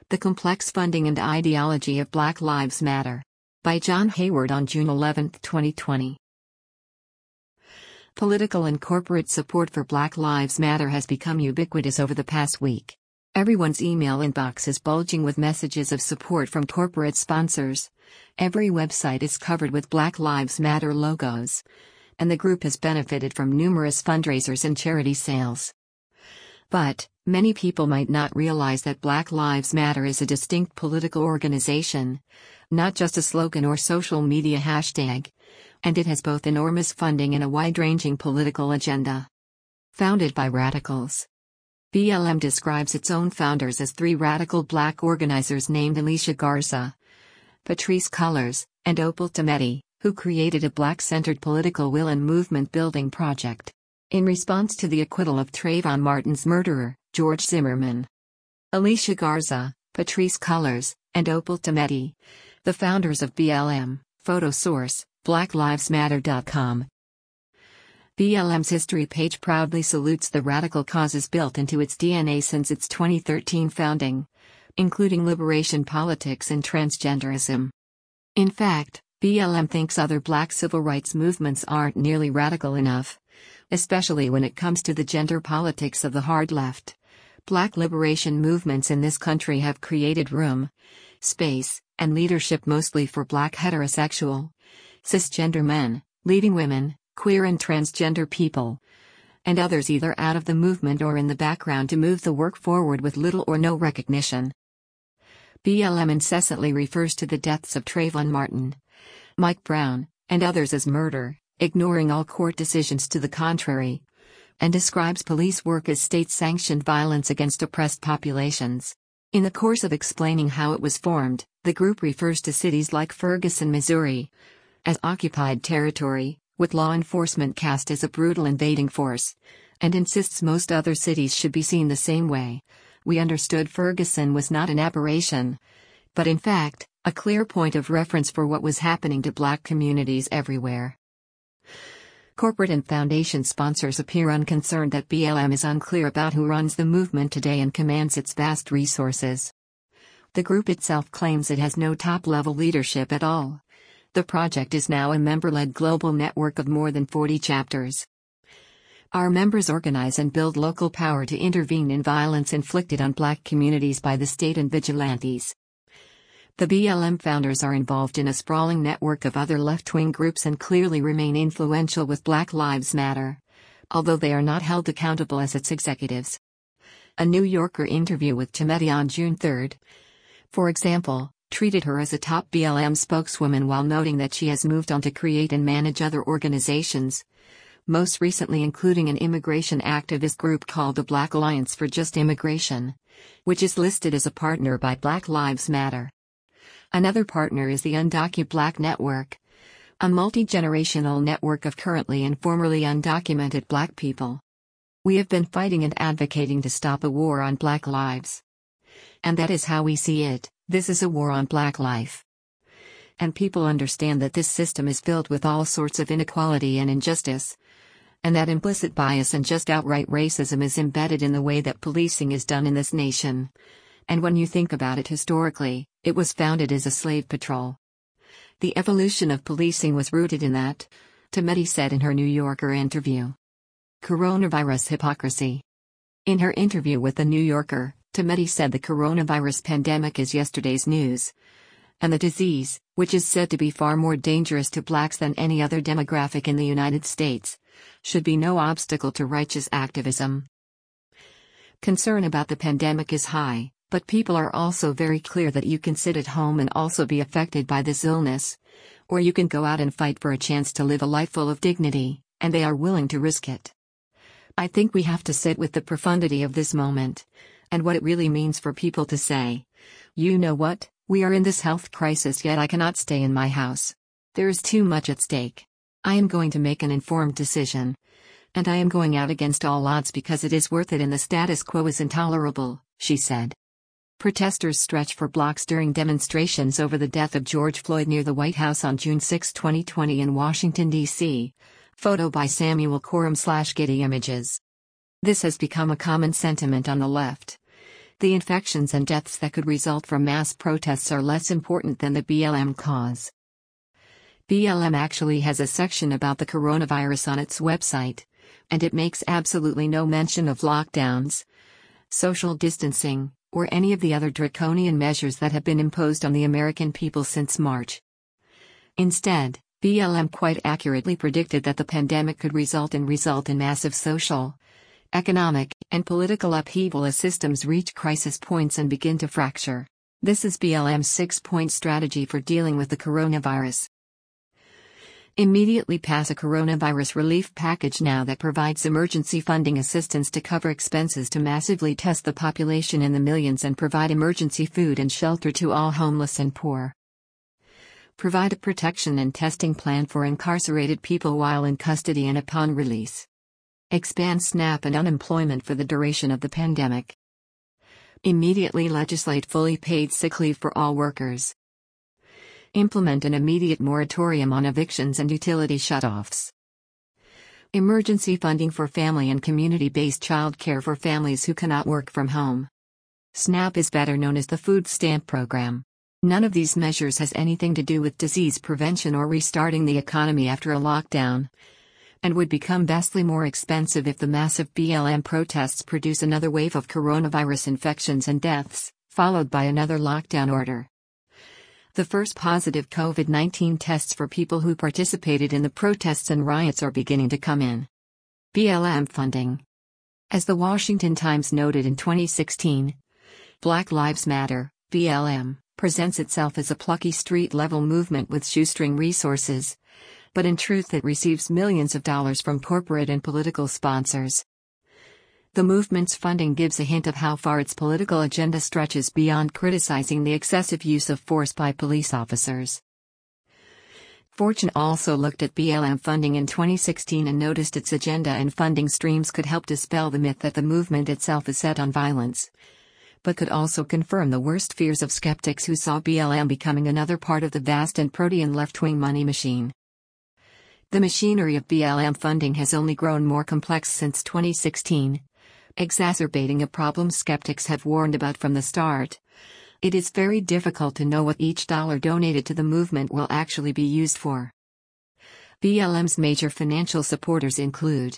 The Complex Funding and Ideology of Black Lives Matter. By John Hayward on June 11, 2020. Political and corporate support for Black Lives Matter has become ubiquitous over the past week. Everyone's email inbox is bulging with messages of support from corporate sponsors. Every website is covered with Black Lives Matter logos. And the group has benefited from numerous fundraisers and charity sales. But many people might not realize that Black Lives Matter is a distinct political organization, not just a slogan or social media hashtag. And it has both enormous funding and a wide-ranging political agenda. Founded by radicals. BLM describes its own founders as three radical black organizers named Alicia Garza, Patrisse Cullors, and Opal Tometi, who created a black-centered political will and movement-building project. In response to the acquittal of Trayvon Martin's murderer, George Zimmerman. Alicia Garza, Patrisse Cullors, and Opal Tometi, the founders of BLM, photo source, blacklivesmatter.com. BLM's history page proudly salutes the radical causes built into its DNA since its 2013 founding, including liberation politics and transgenderism. In fact, BLM thinks other black civil rights movements aren't nearly radical enough, especially when it comes to the gender politics of the hard left. Black liberation movements in this country have created room, space, and leadership mostly for black heterosexual, cisgender men, leading women, queer and transgender people, and others either out of the movement or in the background to move the work forward with little or no recognition. BLM incessantly refers to the deaths of Trayvon Martin, Mike Brown, and others as murder, ignoring all court decisions to the contrary, and describes police work as state-sanctioned violence against oppressed populations. In the course of explaining how it was formed, the group refers to cities like Ferguson, Missouri, as occupied territory, with law enforcement cast as a brutal invading force, and insists most other cities should be seen the same way. We understood Ferguson was not an aberration, but in fact, a clear point of reference for what was happening to black communities everywhere. Corporate and foundation sponsors appear unconcerned that BLM is unclear about who runs the movement today and commands its vast resources. The group itself claims it has no top-level leadership at all. The project is now a member-led global network of more than 40 chapters. Our members organize and build local power to intervene in violence inflicted on black communities by the state and vigilantes. The BLM founders are involved in a sprawling network of other left-wing groups and clearly remain influential with Black Lives Matter, although they are not held accountable as its executives. A New Yorker interview with Tometi on June 3, for example, treated her as a top BLM spokeswoman while noting that she has moved on to create and manage other organizations, most recently including an immigration activist group called the Black Alliance for Just Immigration, which is listed as a partner by Black Lives Matter. Another partner is the Undocu Black Network, a multi-generational network of currently and formerly undocumented black people. We have been fighting and advocating to stop a war on black lives. And that is how we see it. This is a war on black life. And people understand that this system is filled with all sorts of inequality and injustice, and that implicit bias and just outright racism is embedded in the way that policing is done in this nation. And when you think about it historically, it was founded as a slave patrol. The evolution of policing was rooted in that, Tometi said in her New Yorker interview. Coronavirus hypocrisy. In her interview with the New Yorker, Tometi said the coronavirus pandemic is yesterday's news. And the disease, which is said to be far more dangerous to blacks than any other demographic in the United States, should be no obstacle to righteous activism. Concern about the pandemic is high, but people are also very clear that you can sit at home and also be affected by this illness, or you can go out and fight for a chance to live a life full of dignity, and they are willing to risk it. I think we have to sit with the profundity of this moment, and what it really means for people to say, you know what, we are in this health crisis yet I cannot stay in my house. There is too much at stake. I am going to make an informed decision. And I am going out against all odds because it is worth it and the status quo is intolerable, she said. Protesters stretched for blocks during demonstrations over the death of George Floyd near the White House on June 6, 2020 in Washington, D.C. Photo by Samuel Coram / Getty Images. This has become a common sentiment on the left. The infections and deaths that could result from mass protests are less important than the BLM cause. BLM actually has a section about the coronavirus on its website, and it makes absolutely no mention of lockdowns, social distancing, or any of the other draconian measures that have been imposed on the American people since March. Instead, BLM quite accurately predicted that the pandemic could result in massive social, economic, and political upheaval as systems reach crisis points and begin to fracture. This is BLM's 6-point strategy for dealing with the coronavirus. Immediately pass a coronavirus relief package now that provides emergency funding assistance to cover expenses to massively test the population in the millions and provide emergency food and shelter to all homeless and poor. Provide a protection and testing plan for incarcerated people while in custody and upon release. Expand SNAP and unemployment for the duration of the pandemic. Immediately legislate fully paid sick leave for all workers. Implement an immediate moratorium on evictions and utility shutoffs. Emergency funding for family and community-based child care for families who cannot work from home. SNAP is better known as the food stamp program. None of these measures has anything to do with disease prevention or restarting the economy after a lockdown, and would become vastly more expensive if the massive BLM protests produce another wave of coronavirus infections and deaths, followed by another lockdown order. The first positive COVID-19 tests for people who participated in the protests and riots are beginning to come in. BLM funding. As the Washington Times noted in 2016, Black Lives Matter, BLM, presents itself as a plucky street-level movement with shoestring resources, but in truth it receives millions of dollars from corporate and political sponsors. The movement's funding gives a hint of how far its political agenda stretches beyond criticizing the excessive use of force by police officers. Fortune also looked at BLM funding in 2016 and noticed its agenda and funding streams could help dispel the myth that the movement itself is set on violence, but could also confirm the worst fears of skeptics who saw BLM becoming another part of the vast and protean left-wing money machine. The machinery of BLM funding has only grown more complex since 2016, exacerbating a problem skeptics have warned about from the start. It is very difficult to know what each dollar donated to the movement will actually be used for. BLM's major financial supporters include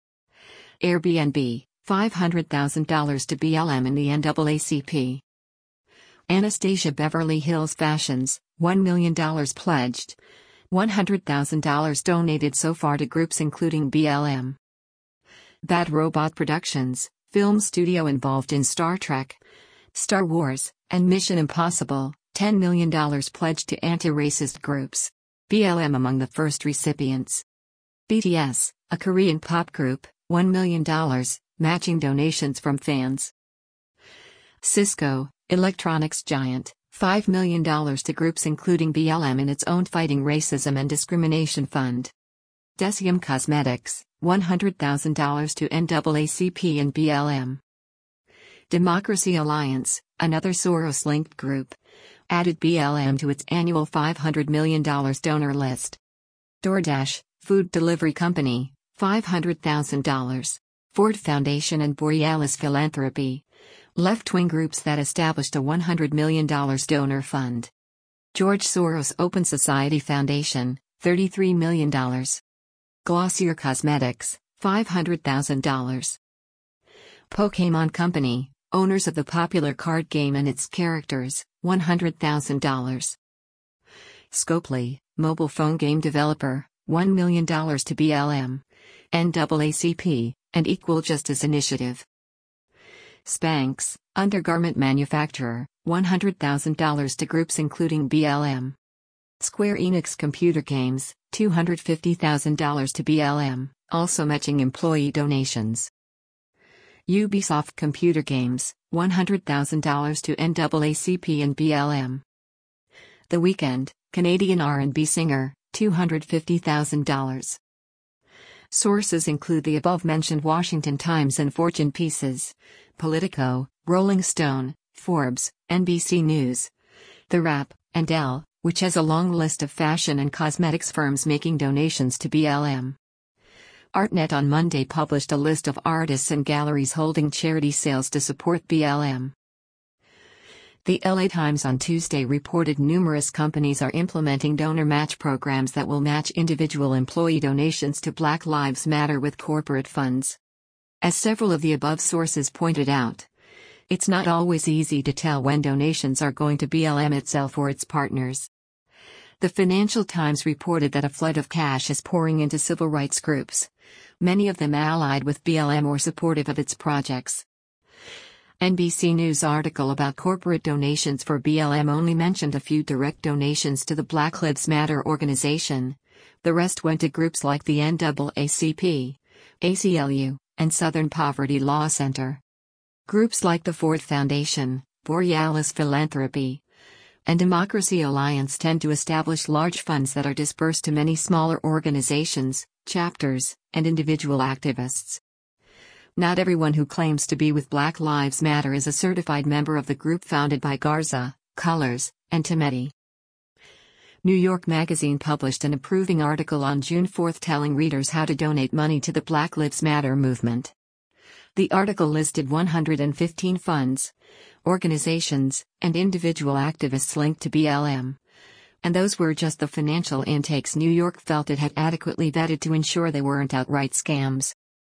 Airbnb, $500,000 to BLM and the NAACP. Anastasia Beverly Hills Fashions, $1 million pledged. $100,000 donated so far to groups including BLM. Bad Robot Productions, film studio involved in Star Trek, Star Wars, and Mission Impossible, $10 million pledged to anti-racist groups. BLM among the first recipients. BTS, a Korean pop group, $1 million, matching donations from fans. Cisco, electronics giant, $5 million to groups including BLM in its own Fighting Racism and Discrimination Fund. Deciem Cosmetics, $100,000 to NAACP and BLM. Democracy Alliance, another Soros-linked group, added BLM to its annual $500 million donor list. DoorDash, food delivery company, $500,000. Ford Foundation and Borealis Philanthropy, left-wing groups that established a $100 million donor fund. George Soros Open Society Foundation, $33 million. Glossier Cosmetics, $500,000. Pokémon Company, owners of the popular card game and its characters, $100,000. Scopely, mobile phone game developer, $1 million to BLM, NAACP, and Equal Justice Initiative. Spanx, undergarment manufacturer, $100,000 to groups including BLM. Square Enix Computer Games, $250,000 to BLM, also matching employee donations. Ubisoft Computer Games, $100,000 to NAACP and BLM. The Weeknd, Canadian R&B singer, $250,000. Sources include the above-mentioned Washington Times and Fortune pieces, Politico, Rolling Stone, Forbes, NBC News, The Wrap, and Elle, which has a long list of fashion and cosmetics firms making donations to BLM. Artnet on Monday published a list of artists and galleries holding charity sales to support BLM. The LA Times on Tuesday reported numerous companies are implementing donor match programs that will match individual employee donations to Black Lives Matter with corporate funds. As several of the above sources pointed out, it's not always easy to tell when donations are going to BLM itself or its partners. The Financial Times reported that a flood of cash is pouring into civil rights groups, many of them allied with BLM or supportive of its projects. NBC News article about corporate donations for BLM only mentioned a few direct donations to the Black Lives Matter organization. The rest went to groups like the NAACP, ACLU, and Southern Poverty Law Center. Groups like the Ford Foundation, Borealis Philanthropy, and Democracy Alliance tend to establish large funds that are dispersed to many smaller organizations, chapters, and individual activists. Not everyone who claims to be with Black Lives Matter is a certified member of the group founded by Garza, Cullors, and Tometi. New York Magazine published an approving article on June 4 telling readers how to donate money to the Black Lives Matter movement. The article listed 115 funds, organizations, and individual activists linked to BLM. And those were just the financial intakes New York felt it had adequately vetted to ensure they weren't outright scams.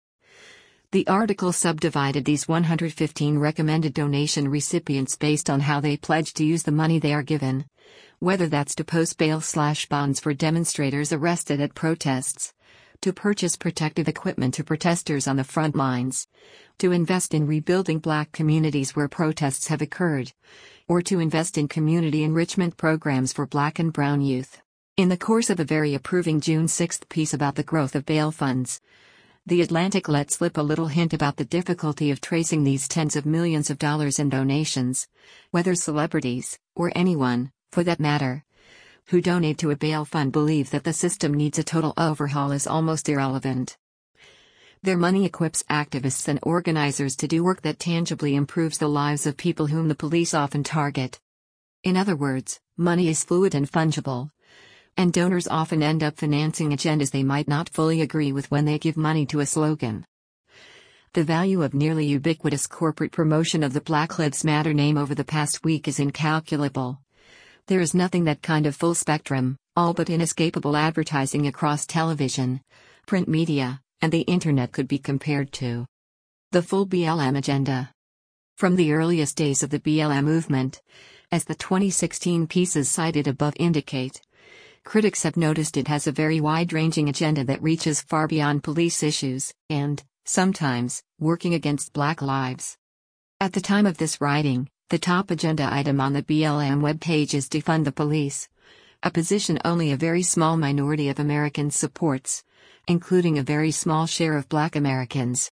The article subdivided these 115 recommended donation recipients based on how they pledge to use the money they are given, whether that's to post bail/bonds for demonstrators arrested at protests, to purchase protective equipment to protesters on the front lines, to invest in rebuilding Black communities where protests have occurred, or to invest in community enrichment programs for Black and Brown youth. In the course of a very approving June 6 piece about the growth of bail funds, The Atlantic let slip a little hint about the difficulty of tracing these tens of millions of dollars in donations, whether celebrities, or anyone, for that matter, who donate to a bail fund believe that the system needs a total overhaul is almost irrelevant. Their money equips activists and organizers to do work that tangibly improves the lives of people whom the police often target. In other words, money is fluid and fungible, and donors often end up financing agendas they might not fully agree with when they give money to a slogan. The value of nearly ubiquitous corporate promotion of the Black Lives Matter name over the past week is incalculable. There is nothing that kind of full-spectrum, all but inescapable advertising across television, print media, and the internet could be compared to. The full BLM agenda. From the earliest days of the BLM movement, as the 2016 pieces cited above indicate, critics have noticed it has a very wide-ranging agenda that reaches far beyond police issues, and, sometimes, working against Black lives. At the time of this writing, the top agenda item on the BLM webpage is defund the police, a position only a very small minority of Americans supports, including a very small share of Black Americans.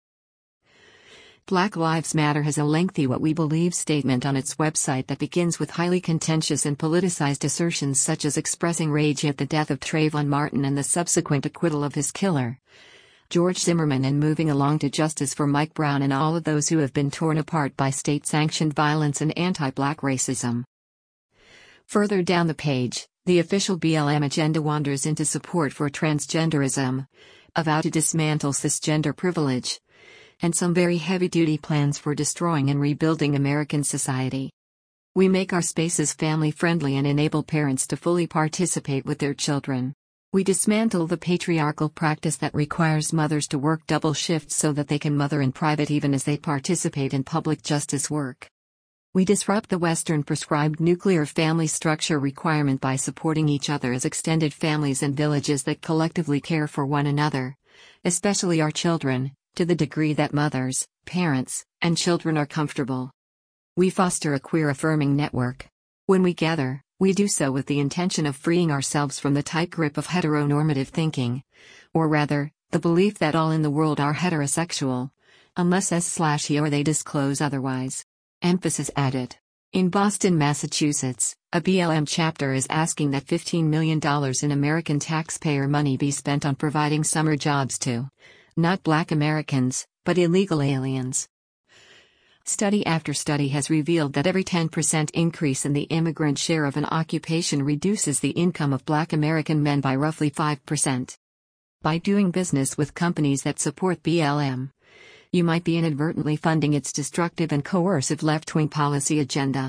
Black Lives Matter has a lengthy "what we believe" statement on its website that begins with highly contentious and politicized assertions such as expressing rage at the death of Trayvon Martin and the subsequent acquittal of his killer, George Zimmerman, and moving along to justice for Mike Brown and all of those who have been torn apart by state-sanctioned violence and anti-Black racism. Further down the page, the official BLM agenda wanders into support for transgenderism, a vow to dismantle cisgender privilege, and some very heavy-duty plans for destroying and rebuilding American society. We make our spaces family-friendly and enable parents to fully participate with their children. We dismantle the patriarchal practice that requires mothers to work double shifts so that they can mother in private even as they participate in public justice work. We disrupt the Western prescribed nuclear family structure requirement by supporting each other as extended families and villages that collectively care for one another, especially our children, to the degree that mothers, parents, and children are comfortable. We foster a queer-affirming network. When we gather, we do so with the intention of freeing ourselves from the tight grip of heteronormative thinking, or rather, the belief that all in the world are heterosexual, unless he or they disclose otherwise. Emphasis added. In Boston, Massachusetts, a BLM chapter is asking that $15 million in American taxpayer money be spent on providing summer jobs to, not Black Americans, but illegal aliens. Study after study has revealed that every 10% increase in the immigrant share of an occupation reduces the income of Black American men by roughly 5%. By doing business with companies that support BLM, you might be inadvertently funding its destructive and coercive left-wing policy agenda.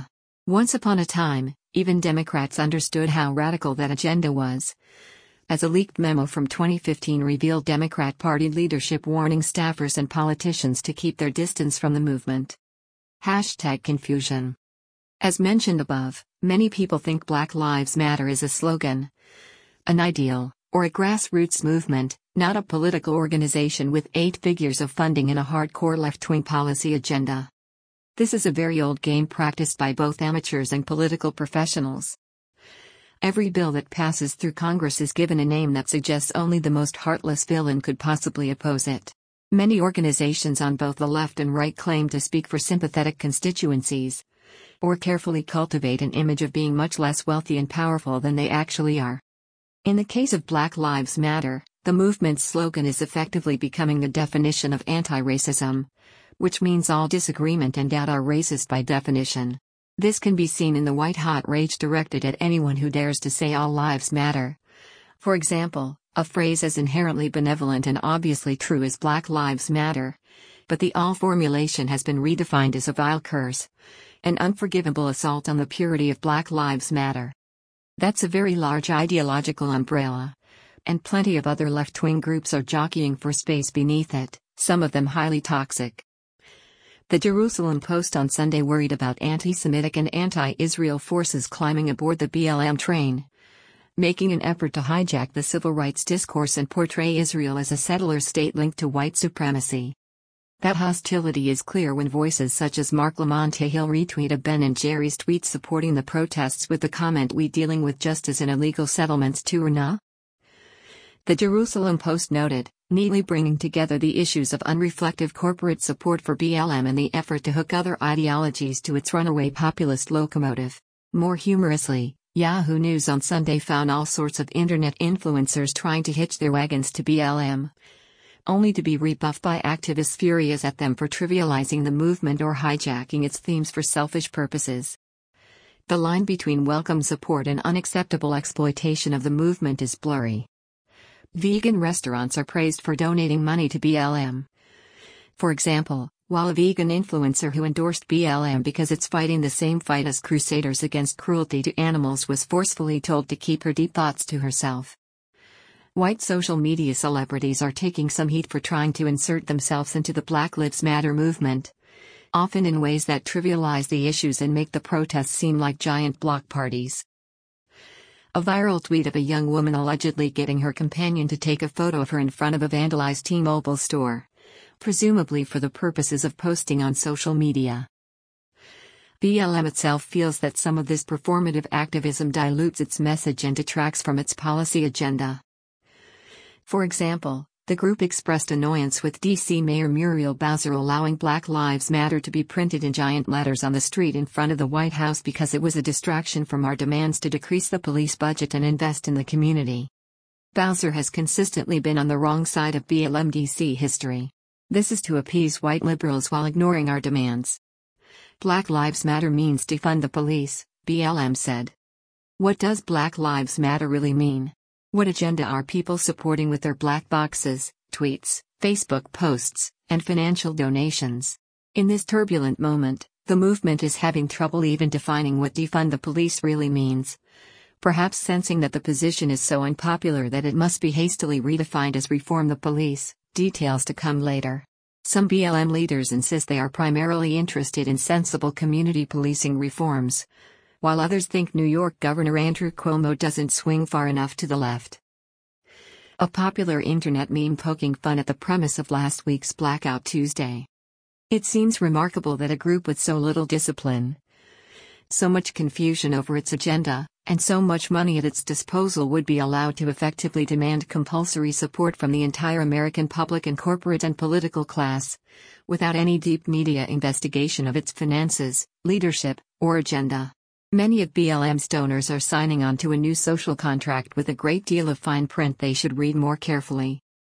Once upon a time, even Democrats understood how radical that agenda was. As a leaked memo from 2015 revealed, Democrat Party leadership warning staffers and politicians to keep their distance from the movement. #confusion. As mentioned above, many people think Black Lives Matter is a slogan, an ideal, or a grassroots movement, not a political organization with 8 figures of funding and a hardcore left-wing policy agenda. This is a very old game practiced by both amateurs and political professionals. Every bill that passes through Congress is given a name that suggests only the most heartless villain could possibly oppose it. Many organizations on both the left and right claim to speak for sympathetic constituencies, or carefully cultivate an image of being much less wealthy and powerful than they actually are. In the case of Black Lives Matter, the movement's slogan is effectively becoming the definition of anti-racism, which means all disagreement and doubt are racist by definition. This can be seen in the white-hot rage directed at anyone who dares to say all lives matter. For example, a phrase as inherently benevolent and obviously true as Black Lives Matter, but the all formulation has been redefined as a vile curse, an unforgivable assault on the purity of Black Lives Matter. That's a very large ideological umbrella, and plenty of other left-wing groups are jockeying for space beneath it, some of them highly toxic. The Jerusalem Post on Sunday worried about anti-Semitic and anti-Israel forces climbing aboard the BLM train, making an effort to hijack the civil rights discourse and portray Israel as a settler state linked to white supremacy. That hostility is clear when voices such as Mark Lamont-Cahill retweet a Ben & Jerry's tweet supporting the protests with the comment, "We dealing with justice and illegal settlements too or nah?" The Jerusalem Post noted, neatly bringing together the issues of unreflective corporate support for BLM and the effort to hook other ideologies to its runaway populist locomotive. More humorously, Yahoo News on Sunday found all sorts of internet influencers trying to hitch their wagons to BLM, only to be rebuffed by activists furious at them for trivializing the movement or hijacking its themes for selfish purposes. The line between welcome support and unacceptable exploitation of the movement is blurry. Vegan restaurants are praised for donating money to BLM. For example, while a vegan influencer who endorsed BLM because it's fighting the same fight as Crusaders against cruelty to animals was forcefully told to keep her deep thoughts to herself. White social media celebrities are taking some heat for trying to insert themselves into the Black Lives Matter movement, often in ways that trivialize the issues and make the protests seem like giant block parties. A viral tweet of a young woman allegedly getting her companion to take a photo of her in front of a vandalized T-Mobile store, presumably for the purposes of posting on social media. BLM itself feels that some of this performative activism dilutes its message and detracts from its policy agenda. For example, the group expressed annoyance with D.C. Mayor Muriel Bowser allowing Black Lives Matter to be printed in giant letters on the street in front of the White House because it was a distraction from our demands to decrease the police budget and invest in the community. Bowser has consistently been on the wrong side of BLM D.C. history. This is to appease white liberals while ignoring our demands. Black Lives Matter means defund the police, BLM said. What does Black Lives Matter really mean? What agenda are people supporting with their black boxes, tweets, Facebook posts, and financial donations? In this turbulent moment, the movement is having trouble even defining what defund the police really means, perhaps sensing that the position is so unpopular that it must be hastily redefined as reform the police, details to come later. Some BLM leaders insist they are primarily interested in sensible community policing reforms, while others think New York Governor Andrew Cuomo doesn't swing far enough to the left. A popular internet meme poking fun at the premise of last week's Blackout Tuesday. It seems remarkable that a group with so little discipline, so much confusion over its agenda, and so much money at its disposal would be allowed to effectively demand compulsory support from the entire American public and corporate and political class, without any deep media investigation of its finances, leadership, or agenda. Many of BLM's donors are signing on to a new social contract with a great deal of fine print they should read more carefully.